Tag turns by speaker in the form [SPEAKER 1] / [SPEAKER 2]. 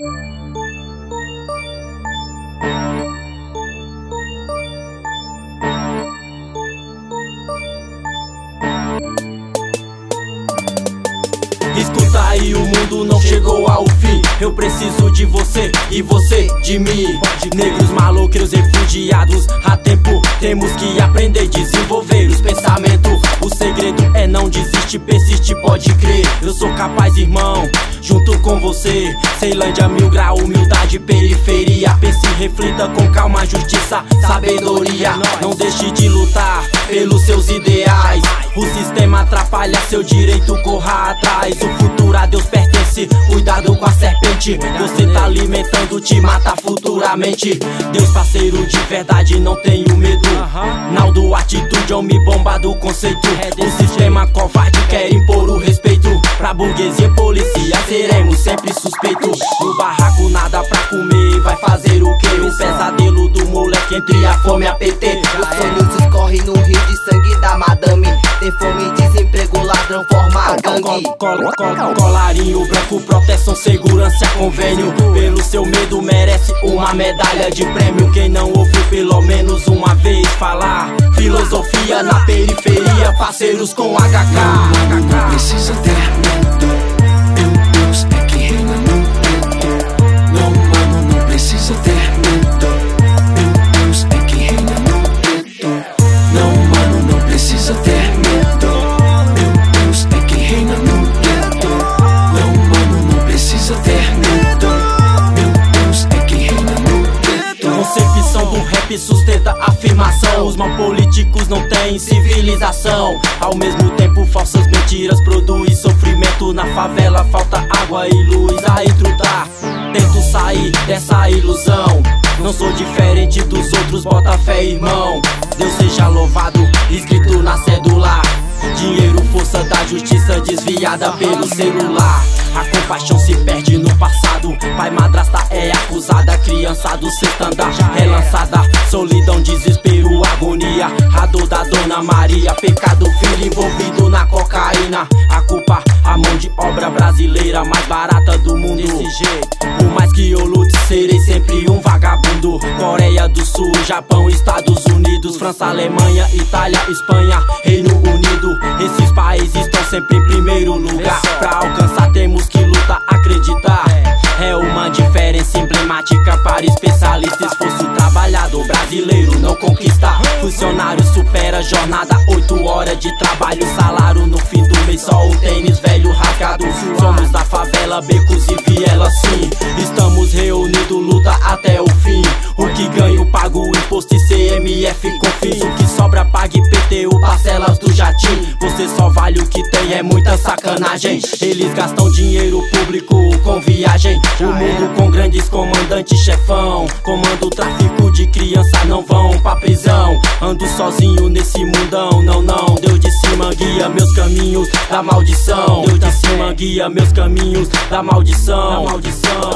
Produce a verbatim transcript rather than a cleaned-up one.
[SPEAKER 1] Escuta aí, o mundo não chegou ao fim. Eu preciso de você e você de mim. Negros, maloqueiros, refugiados, há tempo temos que aprender, desenvolver os pensamentos. O segredo é não desistir, persiste, pode crer. Eu sou capaz, irmão, junto com você. Ceilândia, mil grau, humildade, periferia. Pense e reflita com calma, justiça, sabedoria. Não deixe de lutar pelos seus ideais. O sistema atrapalha seu direito, corra atrás. O futuro a Deus pertence, cuidado com a serpente. Você tá alimentando, te mata futuramente. Deus parceiro de verdade, não tenho medo. Naldo, atitude, homem bomba do conceito. O sistema covarde quer impor o respeito. Pra burguesia e polícia seremos sempre suspeitos. No barraco nada pra comer, vai fazer o quê? O pesadelo do moleque entre a fome e a P T.
[SPEAKER 2] Os sonhos escorrem no rio de sangue da madame. Tem fome, desemprego, ladrão, forma gangue.
[SPEAKER 1] Col col col colarinho branco, proteção, segurança, convênio. Pelo seu medo merece uma medalha de prêmio. Quem não ouviu pelo menos uma vez falar filosofia na periferia, parceiros com H K.
[SPEAKER 3] Não precisa ter medo, meu Deus é que reina no gueto. Não, mano, não precisa ter medo, meu Deus é que reina no gueto. Não, mano, não precisa ter medo, meu Deus é que reina no gueto. Não, mano, não precisa ter medo, meu Deus é que reina no gueto.
[SPEAKER 1] Concepção do rap sustenta a afirmação. Os mal políticos não têm civilização. Ao mesmo tempo falsas mentiras produzem sofrimento. Na favela falta água e luz a entrutar. Tento sair dessa ilusão. Não sou diferente dos outros, bota fé, irmão. Deus seja louvado, escrito na cédula. Dinheiro, força da justiça desviada pelo celular. A compaixão se perde no passado. Pai, madrasta é acusada. Criança do sexto andar relançada. Solidão, desespero, agonia. A dor da Dona Maria. Pecado, filho envolvido na cocaína. A culpa, a mão de obra brasileira mais barata do mundo. Desse jeito, por mais que eu lute, serei sempre um vagabundo. Coreia do Sul, Japão, Estados Unidos, França, Alemanha, Itália, Espanha, Reino Unido. Esses países estão sempre em primeiro lugar. Pra alcançar temos que lutar, acreditar. É uma diferença emblemática para especialistas. Esforço trabalhador brasileiro não conquista. Funcionário supera jornada, oito horas de trabalho. Salário no fim do mês, só um tênis velho rasgado. Somos da favela, becos e vielas, sim. Estamos reunidos, luta até o fim. O que ganho pago imposto e C M F confins. O que sobra pague I P T U, parcelas do jatim. Você só vale o que tem, é muita sacanagem. Eles gastam dinheiro público com viagem. O mundo com grandes comandantes, chefão. Comando o tráfico de criança, não vão pra prisão. Ando sozinho nesse mundão, não, não. Deus de cima guia meus caminhos da maldição. Deus de cima guia meus caminhos da maldição. Da maldição.